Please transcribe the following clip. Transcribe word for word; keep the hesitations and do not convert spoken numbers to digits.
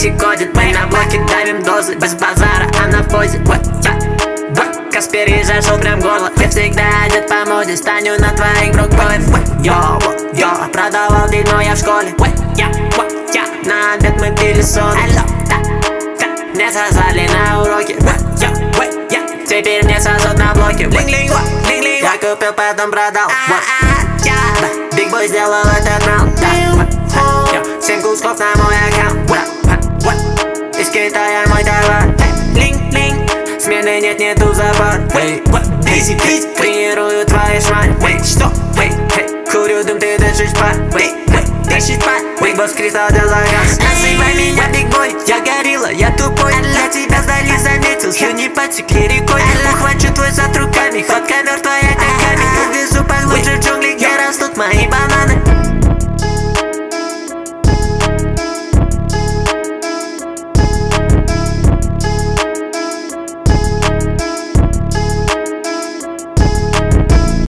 токсикодит. Мы на блоке давим дозы, без базара, а на позе. Каспери зашел прям в горло. Я всегда одет по моде, стану на твоих брокбоев. Йо, йо, продавал дерьмо я в школе. На обед мы пили соду. Мне сажали на уроки. Теперь мне сажут на блоке. Я купил, потом продал. Биг Бой сделал этот раунд. Семь кусков на мой аккаунт. Из Китая мой товар. Смены нет, нету забор. Тренирую твои шмаль. Курю дым, ты дышишь пар. Биг Босс Кристалл для заказ. Называй меня